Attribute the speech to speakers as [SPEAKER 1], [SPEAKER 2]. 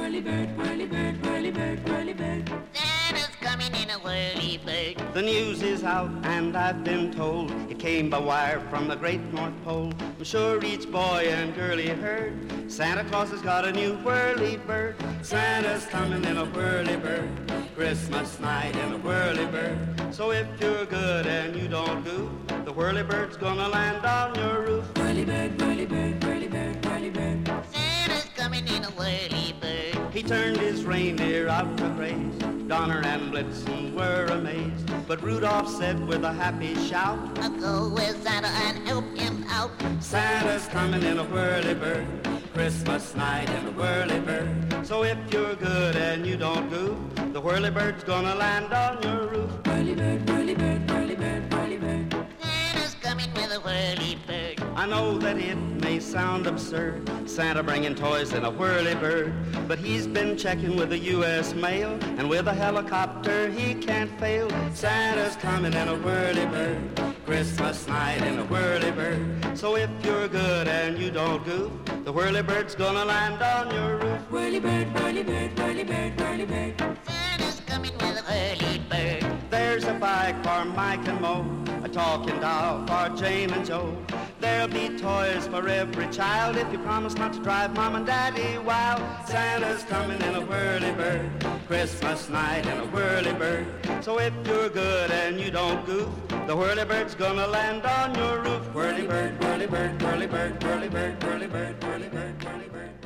[SPEAKER 1] whirly bird, whirly bird, whirly bird, whirly bird.
[SPEAKER 2] Santa's coming in a whirly bird.
[SPEAKER 3] The news is out and I've been told. It came by wire from the great North Pole. I'm sure each boy and girlie heard Santa Claus has got a new whirly bird. Santa's coming in a whirly bird. Christmas night in a whirly bird. So if you're good and you don't goof, the whirly bird's gonna land on your roof.
[SPEAKER 1] Whirly bird, whirly bird, whirly bird, whirly bird.
[SPEAKER 2] Santa's coming in a whirly bird.
[SPEAKER 3] He turned his reindeer out to graze. Donner and Blitzen were amazed. But Rudolph said with a happy shout,
[SPEAKER 2] I'll go with Santa and help him out.
[SPEAKER 3] Santa's coming in a whirly bird. Christmas night in a whirly bird. So if you're good and you don't goof, the whirly bird's gonna land on your roof.
[SPEAKER 1] Whirly bird, whirly bird, whirly bird, whirly bird.
[SPEAKER 2] Santa's coming with a whirly bird.
[SPEAKER 3] I know that it may sound absurd, Santa bringing toys in a whirly bird, but he's been checking with the U.S. mail, and with a helicopter he can't fail. Santa's coming in a whirly bird. Christmas night in a whirly bird. So if you're good and you don't goof, the whirly bird's gonna land on your roof.
[SPEAKER 1] Whirly bird, whirly bird, whirly bird, whirly bird.
[SPEAKER 2] Santa's coming with a whirly bird.
[SPEAKER 3] There's a bike for Mike and Mo, a talking doll for Jane and Joe. There'll be toys for every child if you promise not to drive Mom and Daddy wild. Santa's coming in a whirly bird. Christmas night in a whirly bird. So if you're good and you don't goof, the whirly bird's gonna land on your roof. Whirly bird, whirly bird, whirly bird, whirly bird, whirly bird, whirly bird, whirly bird.